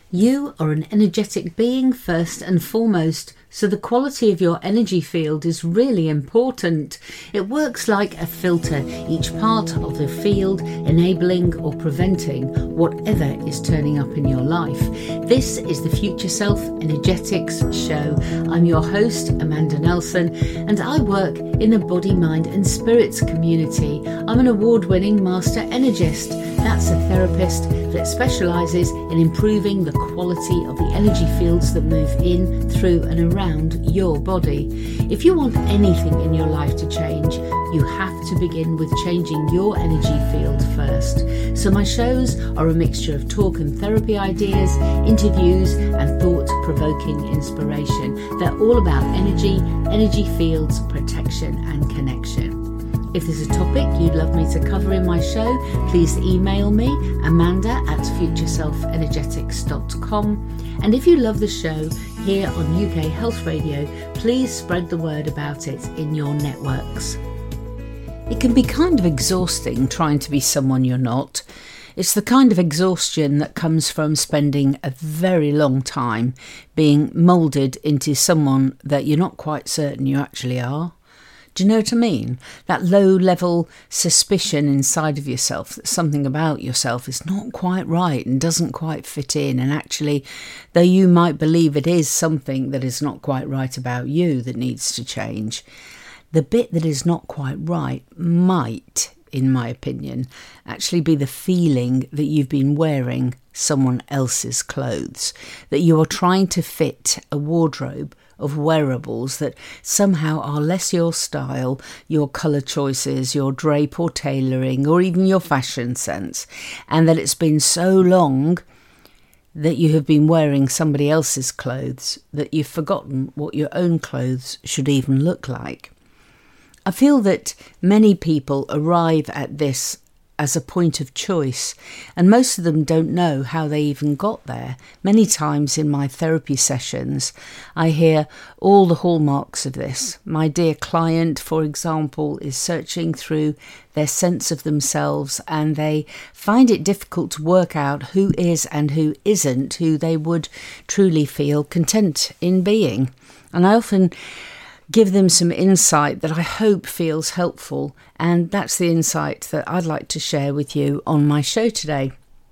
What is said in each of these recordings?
You are an energetic being first and foremost, so the quality of your energy field is really important. It works like a filter, each part of the field enabling or preventing whatever is turning up in your life. This is the Future Self Energetics Show. I'm your host, Amanda Nelson, and I work in the body, mind and spirits community. I'm an award-winning master energist. That's a therapist that specialises in improving the quality of the energy fields that move in, through and around your body. If you want anything in your life to change, you have to begin with changing your energy field first. So my shows are a mixture of talk and therapy ideas, interviews and thought-provoking inspiration. They're all about energy fields, protection and connection. If there's a topic you'd love me to cover in my show, please email me, amanda@futureselfenergetics.com. And if you love the show here on UK Health Radio, please spread the word about it in your networks. It can be kind of exhausting trying to be someone you're not. It's the kind of exhaustion that comes from spending a very long time being moulded into someone that you're not quite certain you actually are. Do you know what I mean? That low-level suspicion inside of yourself that something about yourself is not quite right and doesn't quite fit in. And actually, though you might believe it is something that is not quite right about you that needs to change, the bit that is not quite right might, in my opinion, actually be the feeling that you've been wearing someone else's clothes, that you are trying to fit a wardrobe of wearables that somehow are less your style, your colour choices, your drape or tailoring, or even your fashion sense, and that it's been so long that you have been wearing somebody else's clothes that you've forgotten what your own clothes should even look like. I feel that many people arrive at this as a point of choice, and most of them don't know how they even got there. Many times in my therapy sessions, I hear all the hallmarks of this. My dear client, for example, is searching through their sense of themselves, and they find it difficult to work out who is and who isn't who they would truly feel content in being. And I often give them some insight that I hope feels helpful, and that's the insight that I'd like to share with you on my show today.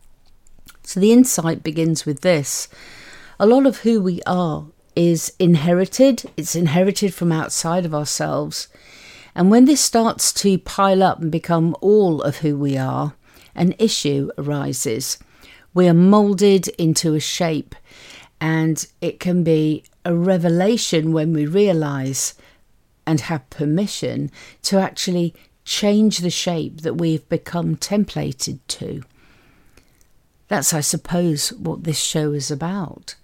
So the insight begins with this. A lot of who we are is inherited. It's inherited from outside of ourselves. And when this starts to pile up and become all of who we are, an issue arises. We are moulded into a shape, and it can be a revelation when we realise and have permission to actually change the shape that we've become templated to. That's, I suppose, what this show is about.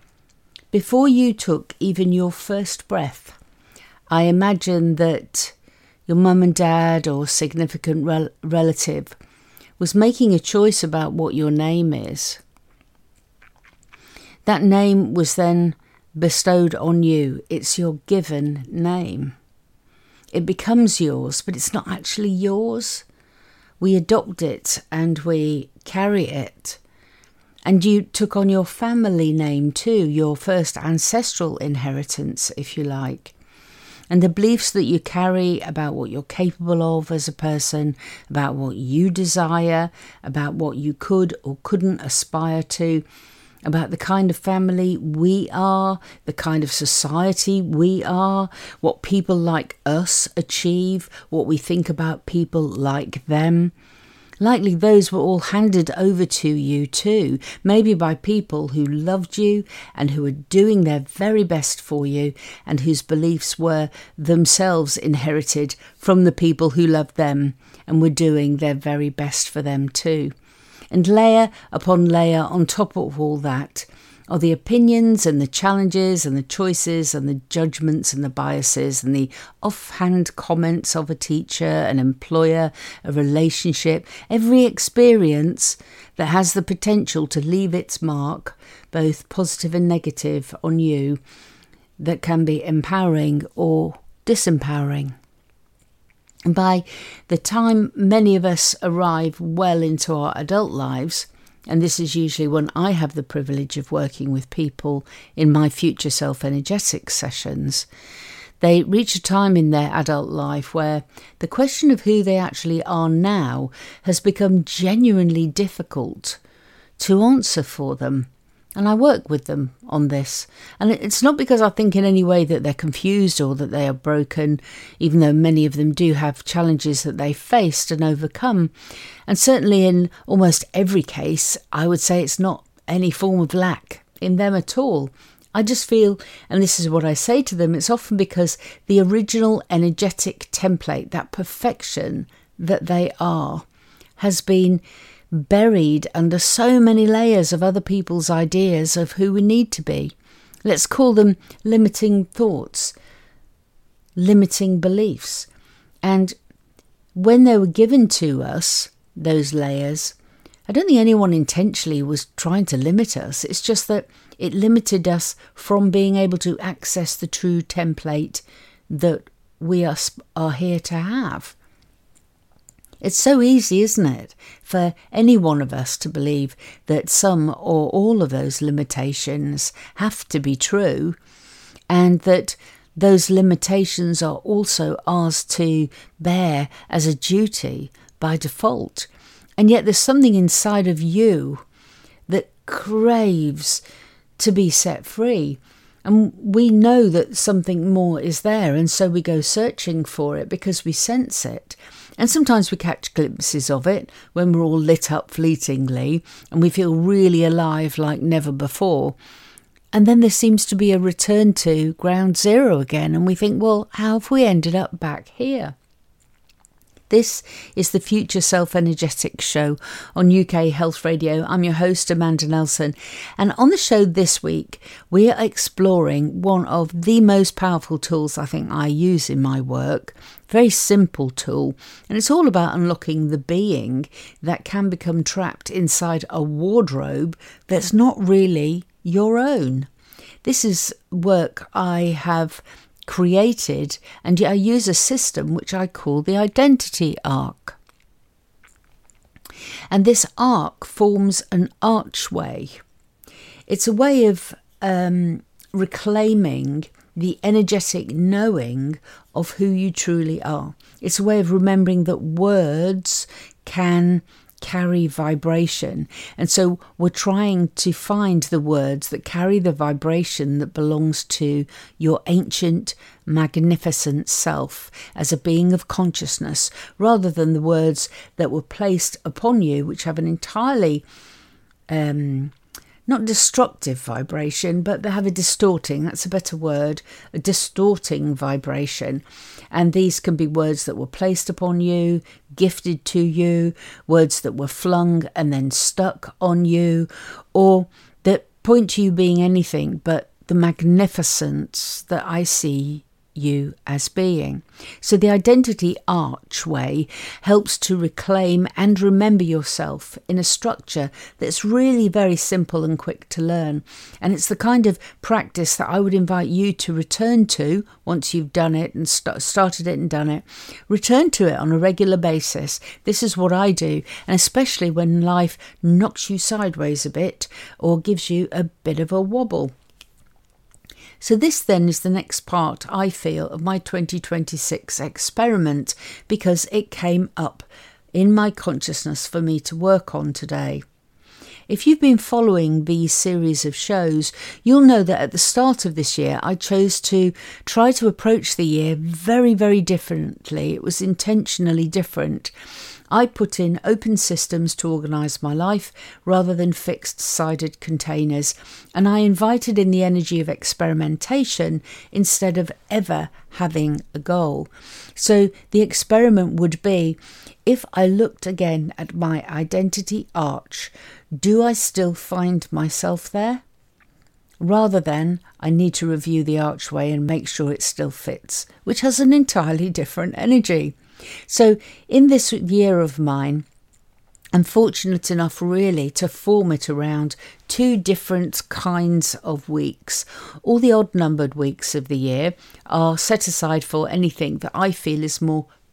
Before you took even your first breath, I imagine that your mum and dad or significant relative was making a choice about what your name is. That name was then bestowed on you. It's your given name. It becomes yours, but it's not actually yours. We adopt it and we carry it. And you took on your family name too, your first ancestral inheritance, if you like. And the beliefs that you carry about what you're capable of as a person, about what you desire, about what you could or couldn't aspire to, about the kind of family we are, the kind of society we are, what people like us achieve, what we think about people like them. Likely those were all handed over to you too, maybe by people who loved you and who were doing their very best for you, and whose beliefs were themselves inherited from the people who loved them and were doing their very best for them too. And layer upon layer on top of all that are the opinions and the challenges and the choices and the judgments and the biases and the offhand comments of a teacher, an employer, a relationship, every experience that has the potential to leave its mark, both positive and negative, on you, that can be empowering or disempowering. And by the time many of us arrive well into our adult lives, and this is usually when I have the privilege of working with people in my Future Self Energetic sessions, they reach a time in their adult life where the question of who they actually are now has become genuinely difficult to answer for them. And I work with them on this. And it's not because I think in any way that they're confused or that they are broken, even though many of them do have challenges that they faced and overcome. And certainly in almost every case, I would say it's not any form of lack in them at all. I just feel, and this is what I say to them, it's often because the original energetic template, that perfection that they are, has been buried under so many layers of other people's ideas of who we need to be. Let's call them limiting thoughts, limiting beliefs. And when they were given to us, those layers, I don't think anyone intentionally was trying to limit us. It's just that it limited us from being able to access the true template that we are here to have. It's so easy, isn't it, for any one of us to believe that some or all of those limitations have to be true, and that those limitations are also ours to bear as a duty by default. And yet there's something inside of you that craves to be set free. And we know that something more is there, and so we go searching for it because we sense it. And sometimes we catch glimpses of it when we're all lit up fleetingly and we feel really alive like never before. And then there seems to be a return to ground zero again, and we think, well, how have we ended up back here? This is the Future Self Energetic Show on UK Health Radio. I'm your host, Amanda Nelson. And on the show this week, we are exploring one of the most powerful tools I think I use in my work. Very simple tool. And it's all about unlocking the being that can become trapped inside a wardrobe that's not really your own. This is work I have created, and I use a system which I call the identity arc. And this arc forms an archway. It's a way of reclaiming the energetic knowing of who you truly are. It's a way of remembering that words can carry vibration, and so we're trying to find the words that carry the vibration that belongs to your ancient, magnificent self as a being of consciousness, rather than the words that were placed upon you, which have an entirely not destructive vibration, but they have a distorting, that's a better word, a distorting vibration. And these can be words that were placed upon you, gifted to you, words that were flung and then stuck on you, or that point to you being anything but the magnificence that I see you as being. So the identity archway helps to reclaim and remember yourself in a structure that's really very simple and quick to learn. And it's the kind of practice that I would invite you to return to once you've done it and started it and done it. Return to it on a regular basis. This is what I do, and especially when life knocks you sideways a bit or gives you a bit of a wobble. So this then is the next part, I feel, of my 2026 experiment, because it came up in my consciousness for me to work on today. If you've been following these series of shows, you'll know that at the start of this year, I chose to try to approach the year very, very differently. It was intentionally different. I put in open systems to organise my life rather than fixed-sided containers, and I invited in the energy of experimentation instead of ever having a goal. So the experiment would be, if I looked again at my identity arch, do I still find myself there? Rather than, I need to review the archway and make sure it still fits, which has an entirely different energy. So in this year of mine, I'm fortunate enough really to form it around two different kinds of weeks. All the odd numbered weeks of the year are set aside for anything that I feel is more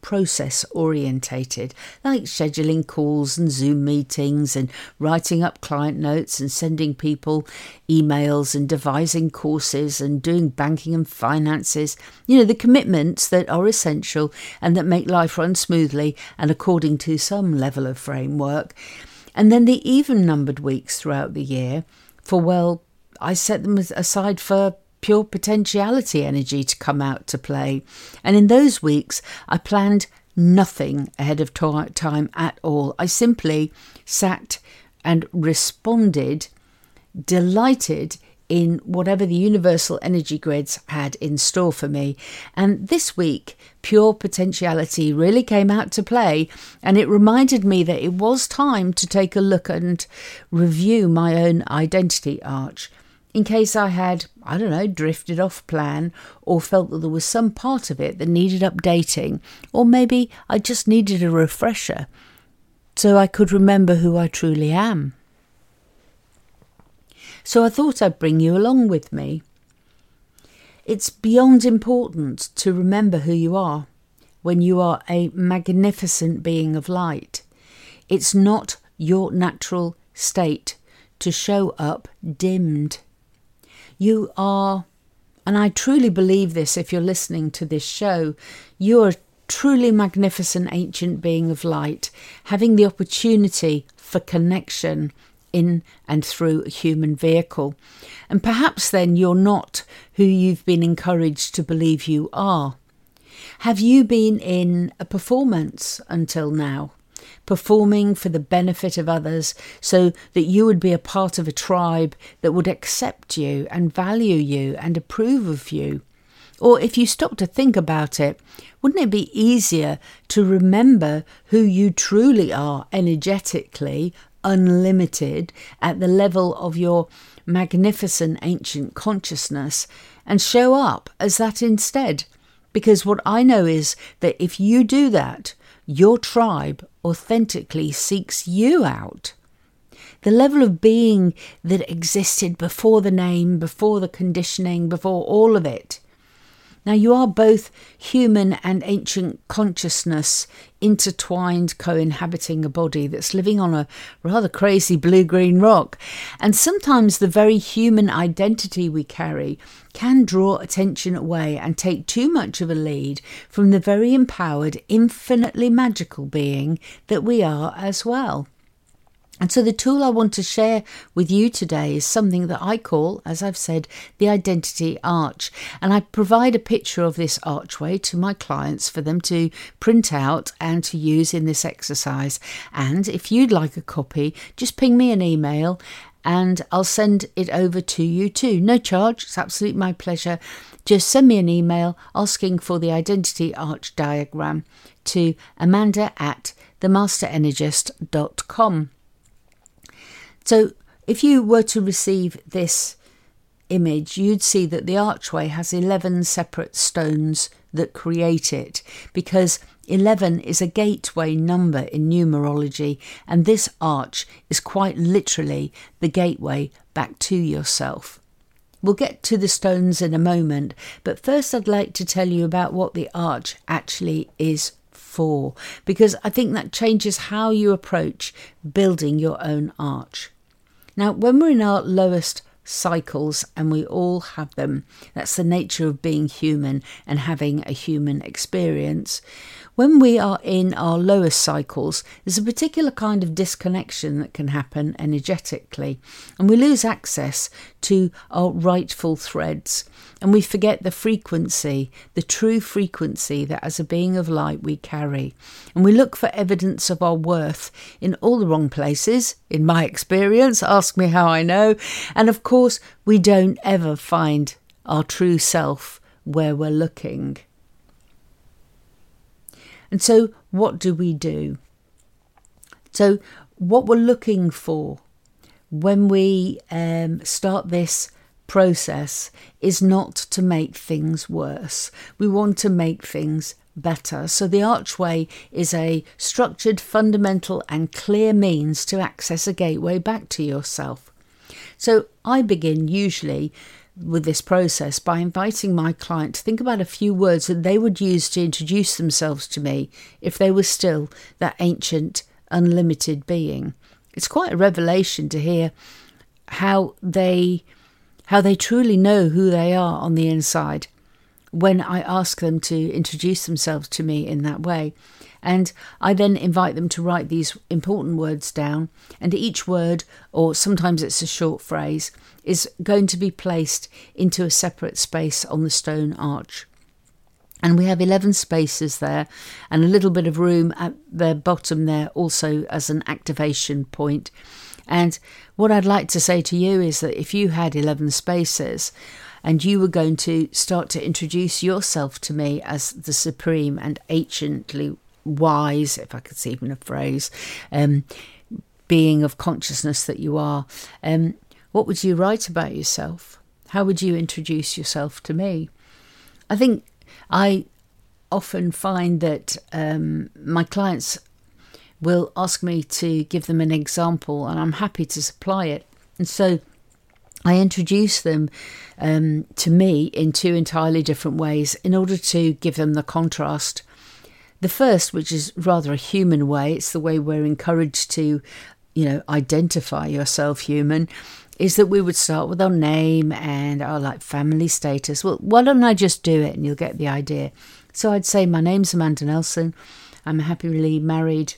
process orientated, like scheduling calls and Zoom meetings and writing up client notes and sending people emails and devising courses and doing banking and finances. The commitments that are essential and that make life run smoothly and according to some level of framework. And then the even-numbered weeks throughout the year I set them aside for pure potentiality energy to come out to play. And in those weeks, I planned nothing ahead of time at all. I simply sat and responded, delighted in whatever the universal energy grids had in store for me. And this week, pure potentiality really came out to play, and it reminded me that it was time to take a look and review my own identity arch, in case I had, drifted off plan or felt that there was some part of it that needed updating, or maybe I just needed a refresher so I could remember who I truly am. So I thought I'd bring you along with me. It's beyond important to remember who you are when you are a magnificent being of light. It's not your natural state to show up dimmed. You are, and I truly believe this if you're listening to this show, you are a truly magnificent ancient being of light, having the opportunity for connection in and through a human vehicle. And perhaps then you're not who you've been encouraged to believe you are. Have you been in a performance until now? Performing for the benefit of others so that you would be a part of a tribe that would accept you and value you and approve of you? Or if you stop to think about it, wouldn't it be easier to remember who you truly are energetically, unlimited, at the level of your magnificent ancient consciousness, and show up as that instead? Because what I know is that if you do that, your tribe authentically seeks you out. The level of being that existed before the name, before the conditioning, before all of it. Now you are both human and ancient consciousness intertwined, co-inhabiting a body that's living on a rather crazy blue-green rock. And sometimes the very human identity we carry can draw attention away and take too much of a lead from the very empowered, infinitely magical being that we are as well. And so the tool I want to share with you today is something that I call, as I've said, the identity arch. And I provide a picture of this archway to my clients for them to print out and to use in this exercise. And if you'd like a copy, just ping me an email and I'll send it over to you too. No charge, it's absolutely my pleasure. Just send me an email asking for the identity arch diagram to amanda@themasterenergist.com. So if you were to receive this image, you'd see that the archway has 11 separate stones that create it, because 11 is a gateway number in numerology, and this arch is quite literally the gateway back to yourself. We'll get to the stones in a moment, but first I'd like to tell you about what the arch actually is for, because I think that changes how you approach building your own arch. Now, when we're in our lowest cycles, and we all have them, that's the nature of being human and having a human experience. When we are in our lowest cycles, there's a particular kind of disconnection that can happen energetically, and we lose access to our rightful threads, and we forget the frequency, the true frequency that as a being of light we carry. And we look for evidence of our worth in all the wrong places, in my experience, ask me how I know. And of course, we don't ever find our true self where we're looking. And so what do we do? So what we're looking for when we start this process is not to make things worse. We want to make things better. So the archway is a structured, fundamental and clear means to access a gateway back to yourself. So I begin usually with this process by inviting my client to think about a few words that they would use to introduce themselves to me if they were still that ancient, unlimited being. It's quite a revelation to hear how they truly know who they are on the inside when I ask them to introduce themselves to me in that way. And I then invite them to write these important words down, and each word, or sometimes it's a short phrase, is going to be placed into a separate space on the stone arch. And we have 11 spaces there and a little bit of room at the bottom there also as an activation point. And what I'd like to say to you is that if you had 11 spaces and you were going to start to introduce yourself to me as the supreme and anciently wise, if I could see even a phrase, being of consciousness that you are, what would you write about yourself? How would you introduce yourself to me? I think I often find that my clients will ask me to give them an example, and I'm happy to supply it. And so I introduce them to me in two entirely different ways in order to give them the contrast. The first, which is rather a human way, it's the way we're encouraged to, identify yourself human, is that we would start with our name and our family status. Well, why don't I just do it and you'll get the idea. So I'd say my name's Amanda Nelson. I'm a happily married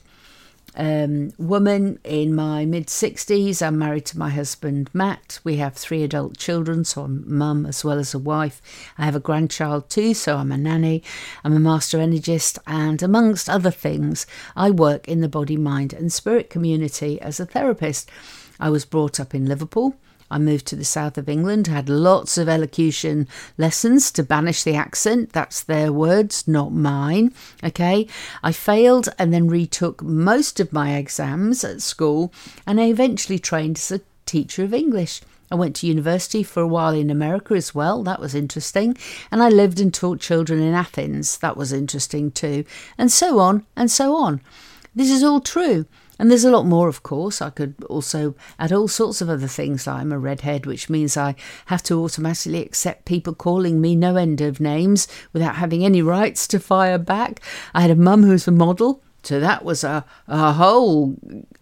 woman in my mid-60s. I'm married to my husband Matt. We have 3 adult children, so I'm mum as well as a wife. I have a grandchild too, so I'm a nanny. I'm a master energist, and amongst other things, I work in the body, mind and spirit community as a therapist. I was brought up in Liverpool. I moved to the south of England, had lots of elocution lessons to banish the accent. That's their words, not mine. Okay. I failed and then retook most of my exams at school, and I eventually trained as a teacher of English. I went to university for a while in America as well. That was interesting. And I lived and taught children in Athens. That was interesting too. And so on and so on. This is all true. And there's a lot more, of course. I could also add all sorts of other things. I'm a redhead, which means I have to automatically accept people calling me no end of names without having any rights to fire back. I had a mum who was a model, so that was a whole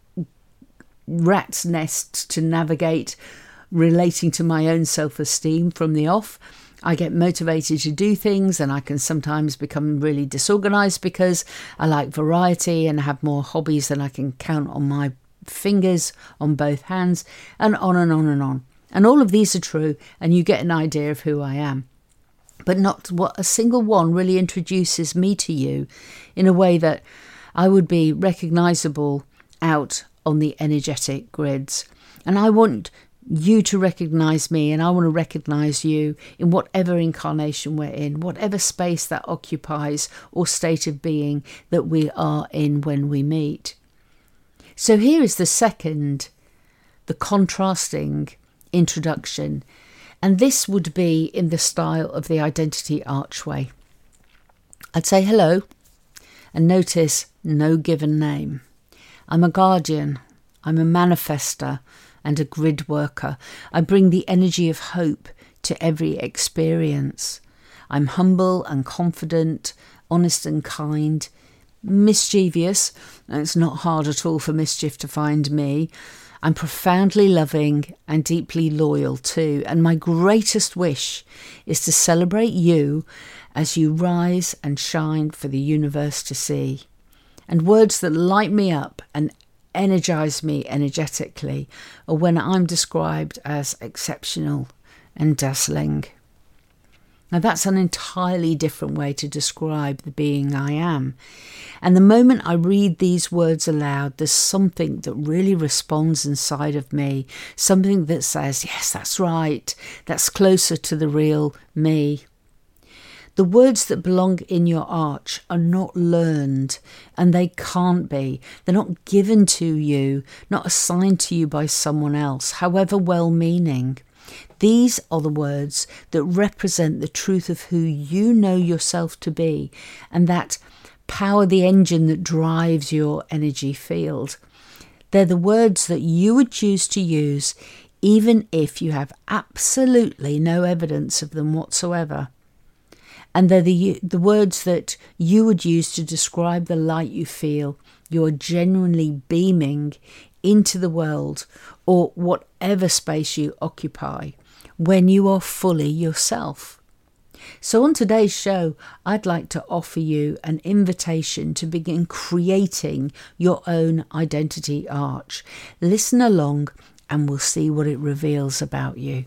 rat's nest to navigate relating to my own self-esteem from the off. I get motivated to do things, and I can sometimes become really disorganized because I like variety and have more hobbies than I can count on my fingers on both hands, and on and on and on. And all of these are true, and you get an idea of who I am. But not what a single one really introduces me to you in a way that I would be recognizable out on the energetic grids. And I want you to recognize me, and I want to recognize you in whatever incarnation we're in, whatever space that occupies or state of being that we are in when we meet. So here is the second, the contrasting introduction, and this would be in the style of the identity archway. I'd say hello, and notice no given name. I'm a guardian, I'm a manifester, and a grid worker. I bring the energy of hope to every experience. I'm humble and confident, honest and kind, mischievous. It's not hard at all for mischief to find me. I'm profoundly loving and deeply loyal too. And my greatest wish is to celebrate you as you rise and shine for the universe to see. And words that light me up and energize me energetically, or when I'm described as exceptional and dazzling. Now that's an entirely different way to describe the being I am. And the moment I read these words aloud, there's something that really responds inside of me, something that says, yes, that's right, that's closer to the real me. The words that belong in your arch are not learned, and they can't be. They're not given to you, not assigned to you by someone else, however well-meaning. These are the words that represent the truth of who you know yourself to be, and that power the engine that drives your energy field. They're the words that you would choose to use even if you have absolutely no evidence of them whatsoever. And they're the words that you would use to describe the light you feel. You're genuinely beaming into the world or whatever space you occupy when you are fully yourself. So on today's show, I'd like to offer you an invitation to begin creating your own identity arch. Listen along and we'll see what it reveals about you.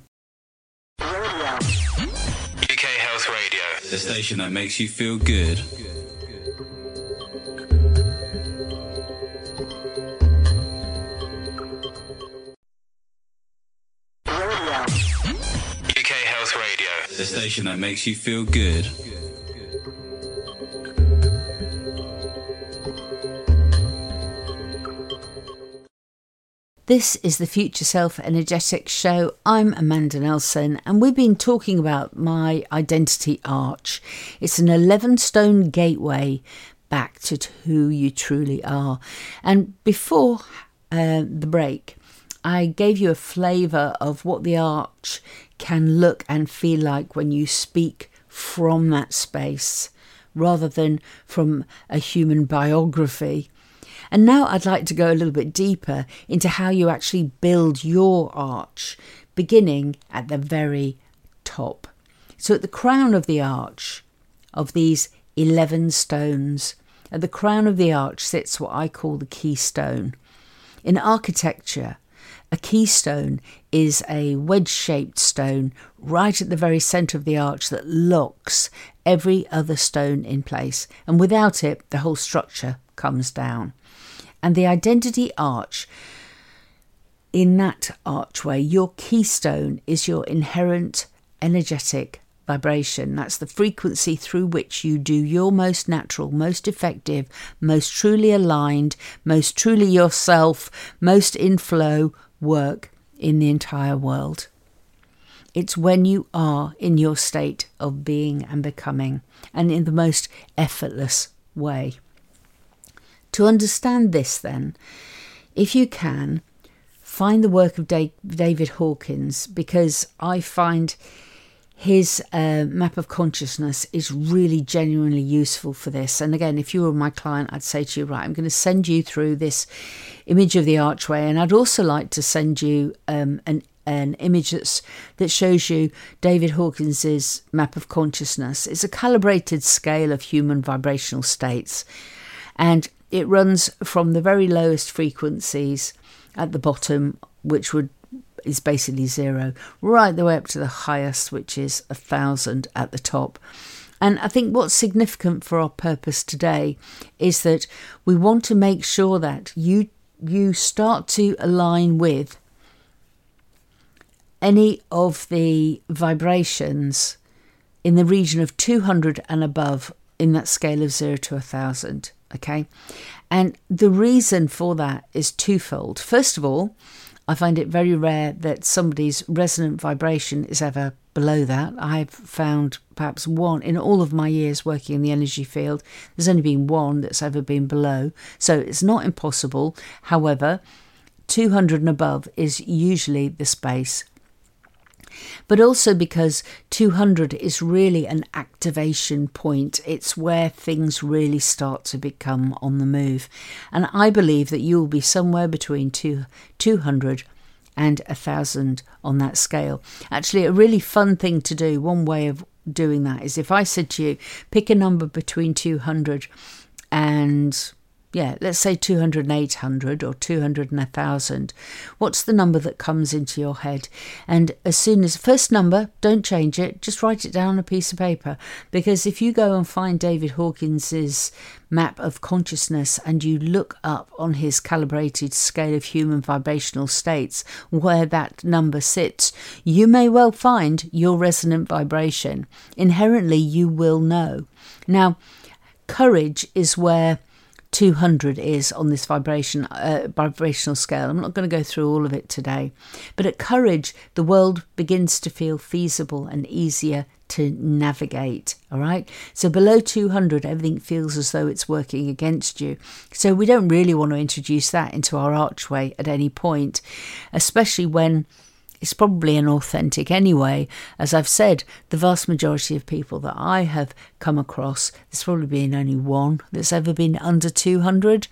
UK Health Radio, the station that makes you feel good. UK Health Radio, the station that makes you feel good. This is the Future Self Energetics Show. I'm Amanda Nelson and we've been talking about my identity arch. It's an 11-stone gateway back to who you truly are. And before the break, I gave you a flavour of what the arch can look and feel like when you speak from that space rather than from a human biography. And now I'd like to go a little bit deeper into how you actually build your arch, beginning at the very top. So at the crown of the arch of these 11 stones, at the crown of the arch sits what I call the keystone. In architecture, a keystone is a wedge-shaped stone right at the very centre of the arch that locks every other stone in place. And without it, the whole structure comes down. And the identity arch, in that archway, your keystone is your inherent energetic vibration. That's the frequency through which you do your most natural, most effective, most truly aligned, most truly yourself, most in flow work in the entire world. It's when you are in your state of being and becoming, and in the most effortless way. To understand this then, if you can, find the work of David Hawkins, because I find his map of consciousness is really genuinely useful for this. And again, if you were my client, I'd say to you, right, I'm going to send you through this image of the archway, and I'd also like to send you an image that shows you David Hawkins's map of consciousness. It's a calibrated scale of human vibrational states, and it runs from the very lowest frequencies at the bottom, which is basically 0, right the way up to the highest, which is 1,000 at the top. And I think what's significant for our purpose today is that we want to make sure that you start to align with any of the vibrations in the region of 200 and above in that scale of 0 to 1,000. Okay, and the reason for that is twofold. First of all, I find it very rare that somebody's resonant vibration is ever below that. I've found perhaps one in all of my years working in the energy field. There's only been one that's ever been below. So it's not impossible. However, 200 and above is usually the space. But also because 200 is really an activation point. It's where things really start to become on the move. And I believe that you will be somewhere between 200 and 1,000 on that scale. Actually, a really fun thing to do, one way of doing that is if I said to you, pick a number between 200 and let's say 200 and 800 or 200 and 1,000. What's the number that comes into your head? And as soon as first number, don't change it, just write it down on a piece of paper. Because if you go and find David Hawkins's map of consciousness and you look up on his calibrated scale of human vibrational states where that number sits, you may well find your resonant vibration. Inherently, you will know. Now, courage is where 200 is on this vibrational scale. I'm not going to go through all of it today. But at courage, the world begins to feel feasible and easier to navigate. All right. So below 200, everything feels as though it's working against you. So we don't really want to introduce that into our archway at any point, especially when It's probably inauthentic anyway. As I've said, the vast majority of people that I have come across, there's probably been only one that's ever been under 200.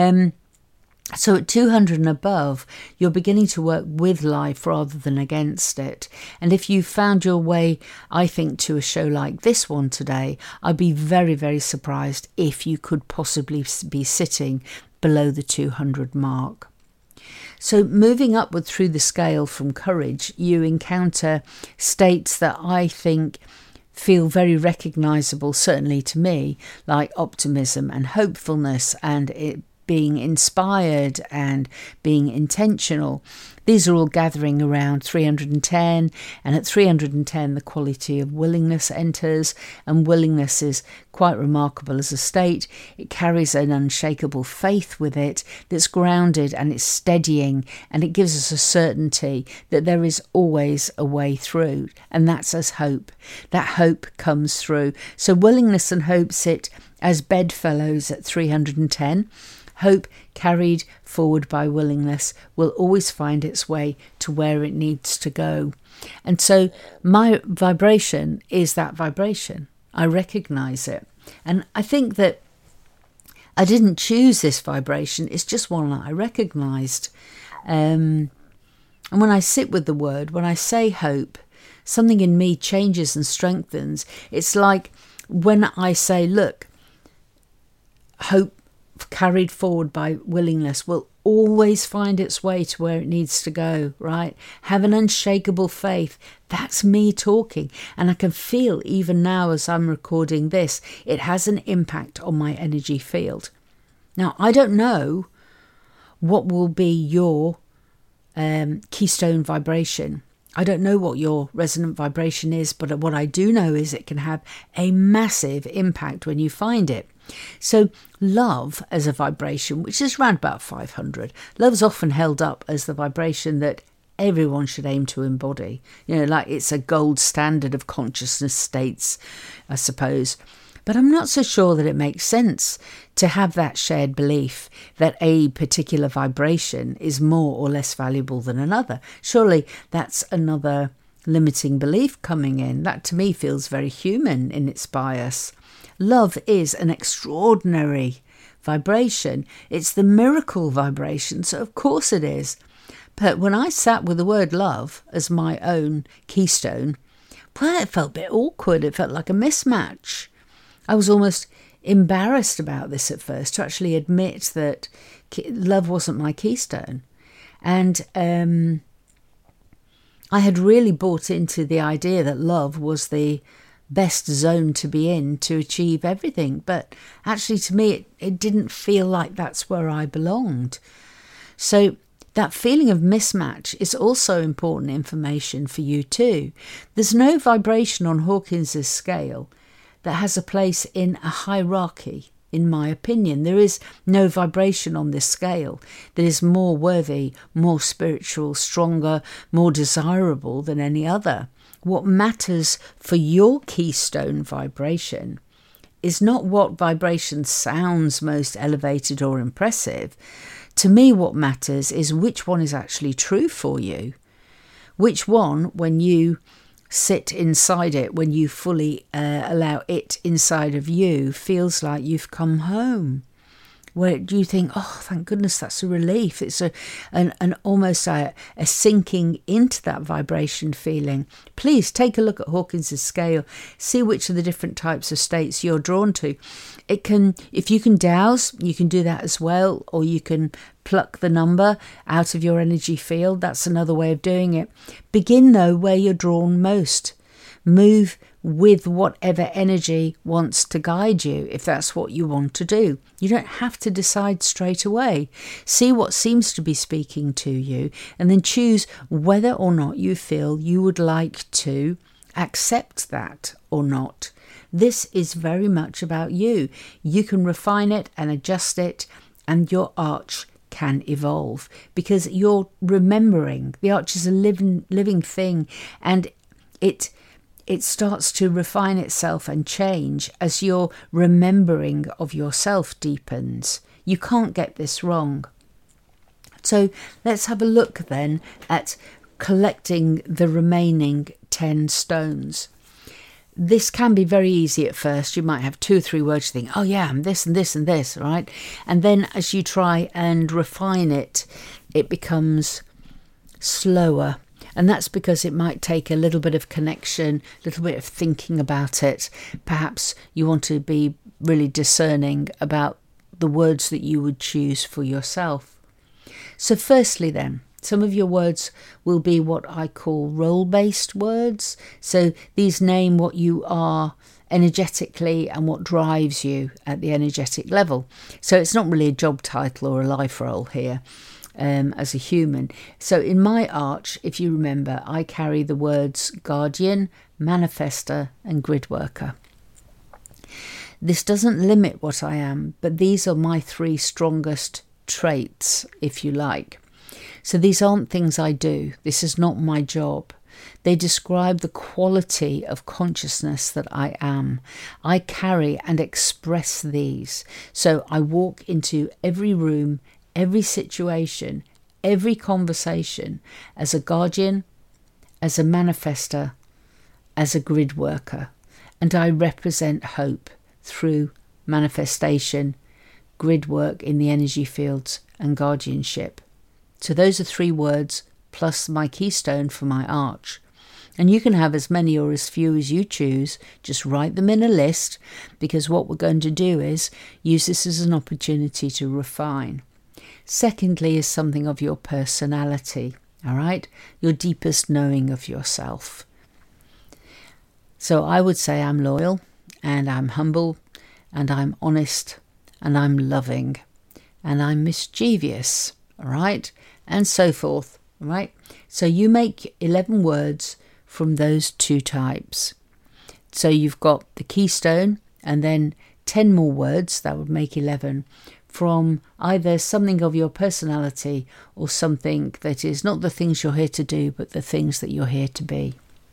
So at 200 and above, you're beginning to work with life rather than against it. And if you found your way, I think, to a show like this one today, I'd be very, very surprised if you could possibly be sitting below the 200 mark. So moving upward through the scale from courage, you encounter states that I think feel very recognisable, certainly to me, like optimism and hopefulness and it being inspired and being intentional. These are all gathering around 310, and at 310 the quality of willingness enters, and willingness is quite remarkable as a state. It carries an unshakable faith with it that's grounded and it's steadying, and it gives us a certainty that there is always a way through, and that's as hope. That hope comes through. So willingness and hope sit as bedfellows at 310. Hope carried forward by willingness will always find its way to where it needs to go. And so my vibration is that vibration. I recognise it. And I think that I didn't choose this vibration. It's just one that I recognised. And when I sit with the word, when I say hope, something in me changes and strengthens. It's like when I say, look, hope carried forward by willingness will always find its way to where it needs to go, right? Have an unshakable faith. That's me talking. And I can feel even now as I'm recording this, it has an impact on my energy field. Now, I don't know what will be your keystone vibration. I don't know what your resonant vibration is, but what I do know is it can have a massive impact when you find it. So love as a vibration, which is around about 500, love's often held up as the vibration that everyone should aim to embody. You know, like it's a gold standard of consciousness states, I suppose. But I'm not so sure that it makes sense to have that shared belief that a particular vibration is more or less valuable than another. Surely that's another limiting belief coming in. That to me feels very human in its bias. Love is an extraordinary vibration. It's the miracle vibration, so of course it is. But when I sat with the word love as my own keystone, well, it felt a bit awkward. It felt like a mismatch. I was almost embarrassed about this at first, to actually admit that love wasn't my keystone. And I had really bought into the idea that love was the best zone to be in to achieve everything. But actually, to me, it didn't feel like that's where I belonged. So that feeling of mismatch is also important information for you too. There's no vibration on Hawkins's scale that has a place in a hierarchy, in my opinion. There is no vibration on this scale that is more worthy, more spiritual, stronger, more desirable than any other. What matters for your keystone vibration is not what vibration sounds most elevated or impressive. To me, what matters is which one is actually true for you. Which one, when you sit inside it, when you fully allow it inside of you, feels like you've come home. Where you think, oh, thank goodness, that's a relief. It's an almost a sinking into that vibration feeling. Please take a look at Hawkins's scale. See which of the different types of states you're drawn to. It can, if you can dowse, you can do that as well, or you can pluck the number out of your energy field. That's another way of doing it. Begin though where you're drawn most. Move with whatever energy wants to guide you, if that's what you want to do. You don't have to decide straight away. See what seems to be speaking to you, and then choose whether or not you feel you would like to accept that or not. This is very much about you. You can refine it and adjust it, and your arch can evolve because you're remembering. The arch is a living thing, and it starts to refine itself and change as your remembering of yourself deepens. You can't get this wrong. So let's have a look then at collecting the remaining 10 stones. This can be very easy at first. You might have 2 or 3 words, you think, oh yeah, I'm this and this and this, right? And then as you try and refine it, it becomes slower. And that's because it might take a little bit of connection, a little bit of thinking about it. Perhaps you want to be really discerning about the words that you would choose for yourself. So firstly then, some of your words will be what I call role-based words. So these name what you are energetically and what drives you at the energetic level. So it's not really a job title or a life role here as a human. So in my arch, if you remember, I carry the words guardian, manifester and grid worker. This doesn't limit what I am, but these are my 3 strongest traits, if you like. So these aren't things I do. This is not my job. They describe the quality of consciousness that I am. I carry and express these. So I walk into every room, every situation, every conversation as a guardian, as a manifester, as a grid worker. And I represent hope through manifestation, grid work in the energy fields and guardianship. So those are 3 words plus my keystone for my arch. And you can have as many or as few as you choose. Just write them in a list, because what we're going to do is use this as an opportunity to refine. Secondly is something of your personality, all right? Your deepest knowing of yourself. So I would say I'm loyal and I'm humble and I'm honest and I'm loving and I'm mischievous, all right? And so forth, all right? So you make 11 words from those 2 types. So you've got the keystone and then 10 more words, that would make 11, from either something of your personality or something that is not the things you're here to do, but the things that you're here to be.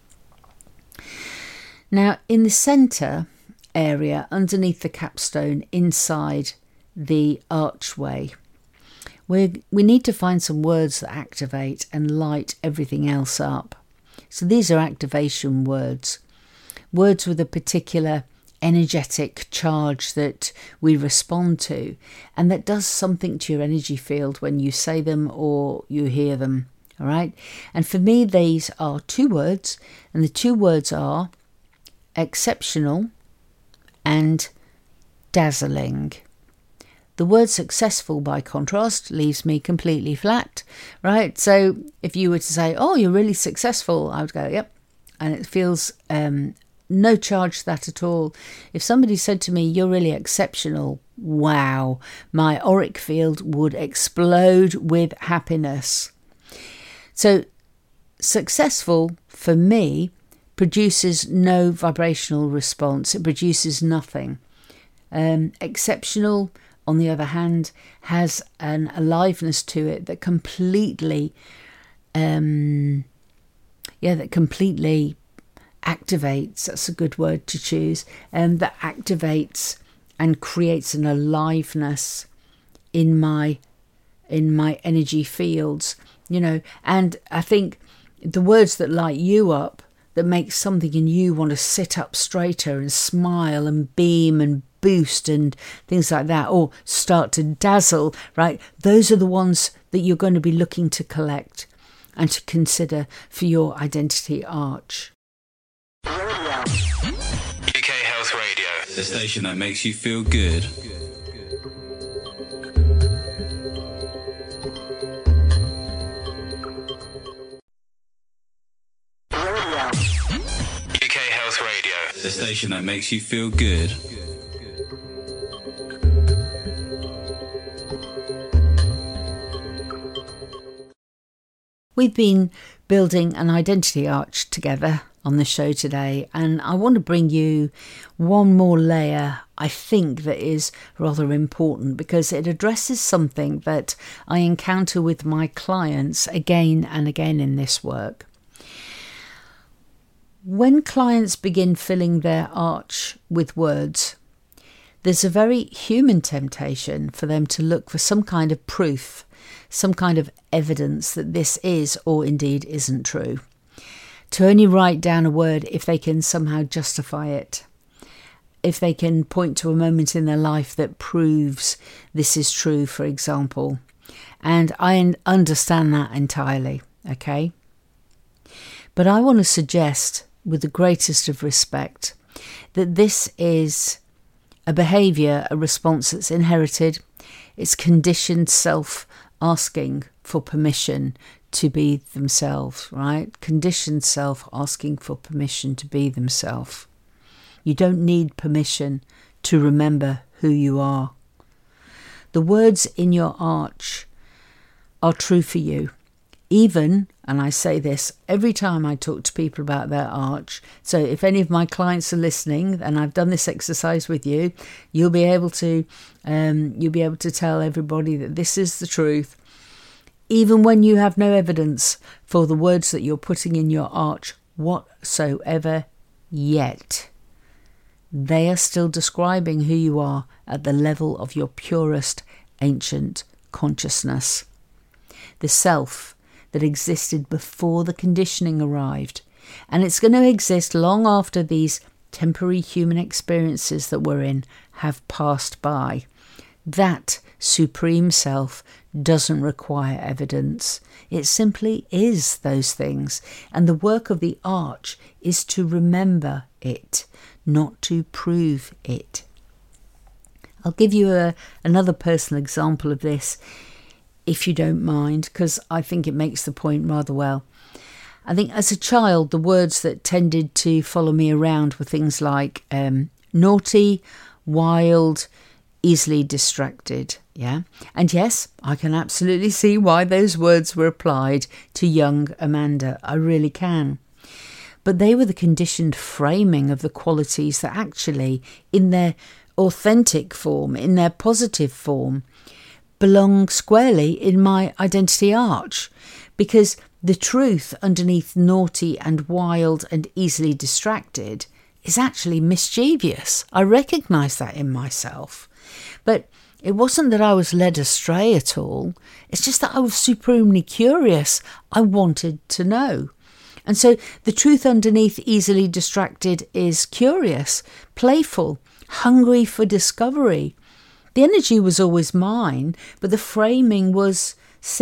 Now, in the centre area, underneath the capstone, inside the archway, we need to find some words that activate and light everything else up. So these are activation words, words with a particular energetic charge that we respond to, and that does something to your energy field when you say them or you hear them, all right? And for me, these are 2 words, and the 2 words are exceptional and dazzling. The word successful, by contrast, leaves me completely flat, right? So if you were to say, oh, you're really successful, I would go, yep. And it feels no charge to that at all. If somebody said to me, you're really exceptional, wow, my auric field would explode with happiness. So successful, for me, produces no vibrational response. It produces nothing. Exceptional, on the other hand, has an aliveness to it that completely activates, that's a good word to choose, that activates and creates an aliveness in my energy fields, you know. And I think the words that light you up, that make something in you want to sit up straighter and smile and beam and boost and things like that, or start to dazzle, right? Those are the ones that you're going to be looking to collect and to consider for your identity arch. UK Health Radio, the station that makes you feel good. UK Health Radio, the station that makes you feel good. We've been building an identity arch together on the show today, and I want to bring you one more layer I think that is rather important, because it addresses something that I encounter with my clients again and again in this work. When clients begin filling their arch with words, there's a very human temptation for them to look for some kind of proof, some kind of evidence that this is or indeed isn't true. To only write down a word if they can somehow justify it, if they can point to a moment in their life that proves this is true, for example. And I understand that entirely, okay? But I want to suggest, with the greatest of respect, that this is a behaviour, a response that's inherited. It's conditioned self asking for permission to be themselves, right? Conditioned self asking for permission to be themselves. You don't need permission to remember who you are. The words in your arch are true for you. Even, and I say this every time I talk to people about their arch, so if any of my clients are listening and I've done this exercise with you, you'll be able to tell everybody that this is the truth. Even when you have no evidence for the words that you're putting in your arch whatsoever yet, they are still describing who you are at the level of your purest ancient consciousness. The self that existed before the conditioning arrived, and it's going to exist long after these temporary human experiences that we're in have passed by. That supreme self doesn't require evidence. It simply is those things, and the work of the arch is to remember it, not to prove it. I'll give you another personal example of this, if you don't mind, because I think it makes the point rather well. I think as a child, the words that tended to follow me around were things like naughty, wild, easily distracted. Yeah. And yes, I can absolutely see why those words were applied to young Amanda. I really can. But they were the conditioned framing of the qualities that actually, in their authentic form, in their positive form, belong squarely in my identity arch, because the truth underneath naughty and wild and easily distracted is actually mischievous. I recognise that in myself. But it wasn't that I was led astray at all. It's just that I was supremely curious. I wanted to know. And so the truth underneath easily distracted is curious, playful, hungry for discovery. The energy was always mine, but the framing was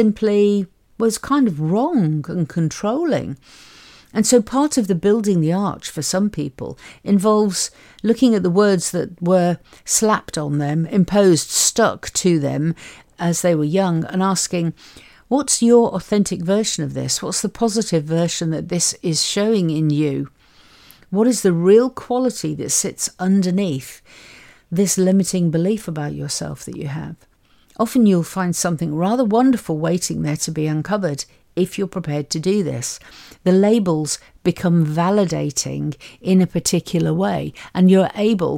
kind of wrong and controlling. And so part of the building the arch for some people involves looking at the words that were slapped on them, imposed, stuck to them as they were young, and asking, what's your authentic version of this? What's the positive version that this is showing in you? What is the real quality that sits underneath this limiting belief about yourself that you have? Often you'll find something rather wonderful waiting there to be uncovered if you're prepared to do this. The labels become validating in a particular way, and you're able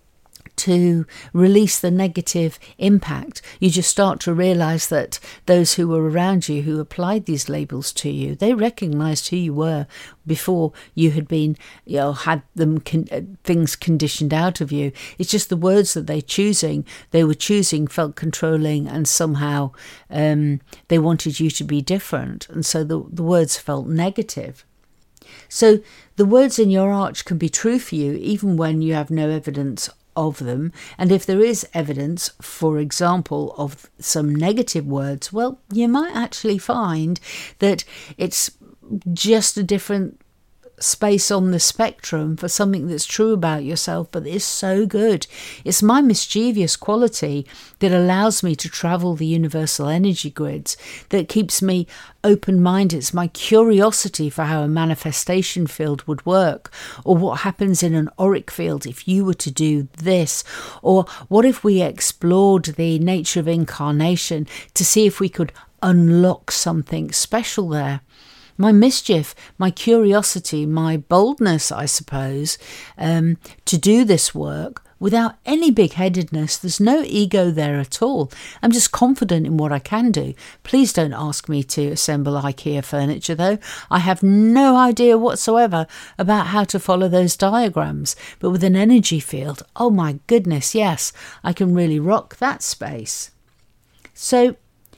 to release the negative impact. You just start to realise that those who were around you who applied these labels to you, they recognised who you were before you had been, had them things conditioned out of you. It's just the words that they were choosing felt controlling, and somehow they wanted you to be different, and so the words felt negative. So the words in your arch can be true for you even when you have no evidence of them. And if there is evidence, for example, of some negative words, well, you might actually find that it's just a different space on the spectrum for something that's true about yourself, but is so good. It's my mischievous quality that allows me to travel the universal energy grids, that keeps me open-minded. It's my curiosity for how a manifestation field would work, or what happens in an auric field if you were to do this, or what if we explored the nature of incarnation to see if we could unlock something special there. My mischief, my curiosity, my boldness, I suppose, to do this work without any big-headedness. There's no ego there at all. I'm just confident in what I can do. Please don't ask me to assemble IKEA furniture, though. I have no idea whatsoever about how to follow those diagrams. But with an energy field, oh my goodness, yes, I can really rock that space. So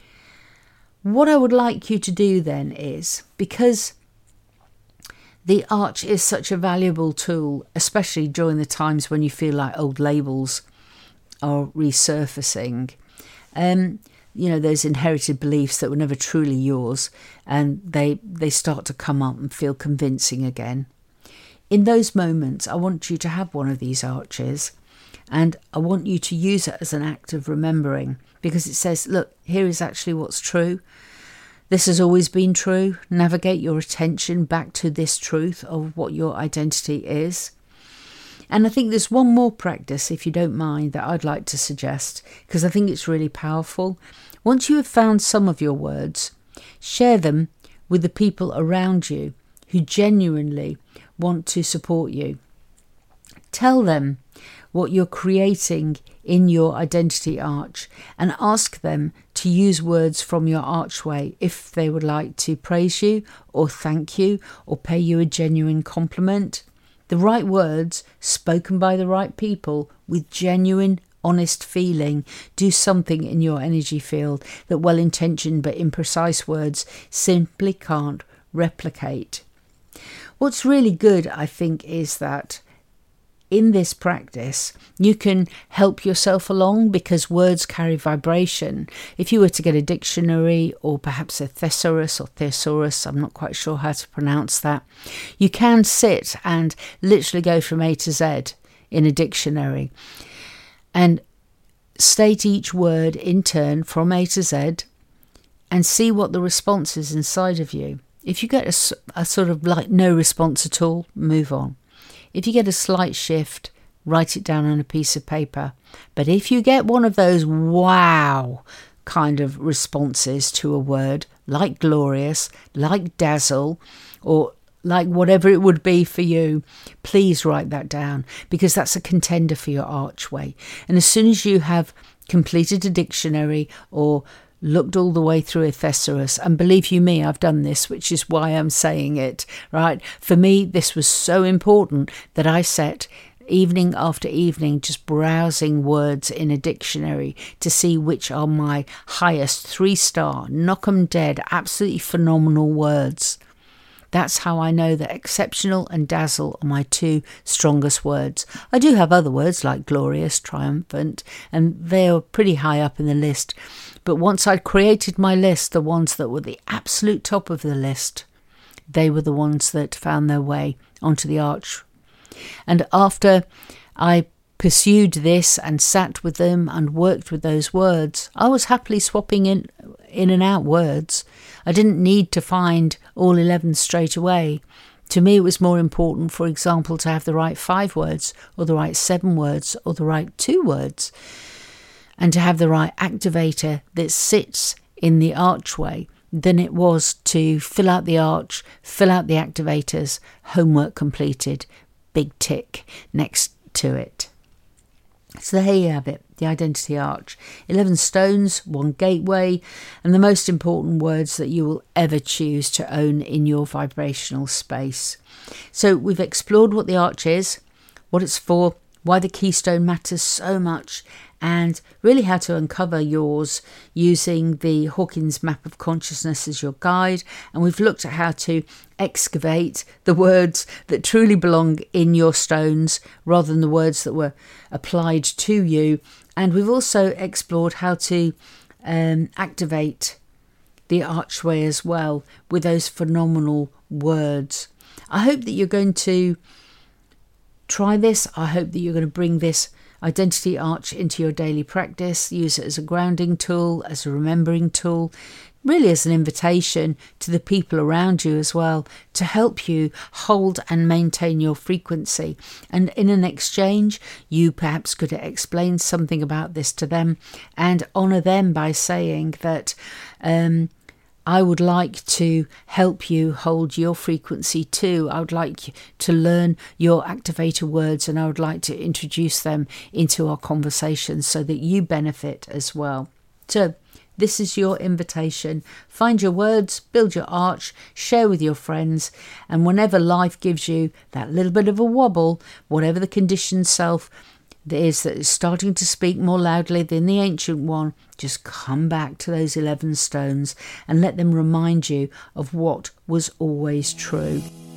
what I would like you to do then is, because the arch is such a valuable tool, especially during the times when you feel like old labels are resurfacing. Those inherited beliefs that were never truly yours, and they start to come up and feel convincing again. In those moments, I want you to have one of these arches, and I want you to use it as an act of remembering, because it says, look, here is actually what's true. This has always been true. Navigate your attention back to this truth of what your identity is. And I think there's one more practice, if you don't mind, that I'd like to suggest, because I think it's really powerful. Once you have found some of your words, share them with the people around you who genuinely want to support you. Tell them what you're creating in your identity arch, and ask them to use words from your archway if they would like to praise you or thank you or pay you a genuine compliment. The right words, spoken by the right people with genuine, honest feeling, do something in your energy field that well-intentioned but imprecise words simply can't replicate. What's really good, I think, is that in this practice, you can help yourself along, because words carry vibration. If you were to get a dictionary, or perhaps a thesaurus or thesaurus, I'm not quite sure how to pronounce that, you can sit and literally go from A to Z in a dictionary and state each word in turn from A to Z and see what the response is inside of you. If you get a sort of like no response at all, move on. If you get a slight shift, write it down on a piece of paper. But if you get one of those wow kind of responses to a word, like glorious, like dazzle, or like whatever it would be for you, please write that down, because that's a contender for your archway. And as soon as you have completed a dictionary or looked all the way through a thesaurus, and believe you me, I've done this, which is why I'm saying it, right? For me, this was so important that I sat evening after evening just browsing words in a dictionary to see which are my highest 3-star, knock 'em dead, absolutely phenomenal words. That's how I know that exceptional and dazzle are my 2 strongest words. I do have other words like glorious, triumphant, and they are pretty high up in the list. But once I'd created my list, the ones that were the absolute top of the list, they were the ones that found their way onto the arch. And after I pursued this and sat with them and worked with those words, I was happily swapping in and out words. I didn't need to find all 11 straight away. To me, it was more important, for example, to have the right 5 words, or the right 7 words, or the right 2 words, and to have the right activator that sits in the archway, than it was to fill out the arch, fill out the activators, homework completed, big tick next to it. So there you have it, the identity arch. 11 stones, 1 gateway, and the most important words that you will ever choose to own in your vibrational space. So we've explored what the arch is, what it's for, why the keystone matters so much, and really how to uncover yours using the Hawkins Map of Consciousness as your guide. And we've looked at how to excavate the words that truly belong in your stones rather than the words that were applied to you. And we've also explored how to activate the archway as well with those phenomenal words. I hope that you're going to try this. I hope that you're going to bring this identity arch into your daily practice, use it as a grounding tool, as a remembering tool, really as an invitation to the people around you as well, to help you hold and maintain your frequency. And in an exchange, you perhaps could explain something about this to them and honour them by saying that I would like to help you hold your frequency too. I would like to learn your activator words, and I would like to introduce them into our conversations so that you benefit as well. So this is your invitation. Find your words, build your arch, share with your friends, and whenever life gives you that little bit of a wobble, whatever the conditioned self is that is starting to speak more loudly than the ancient one, just come back to those 11 stones and let them remind you of what was always true.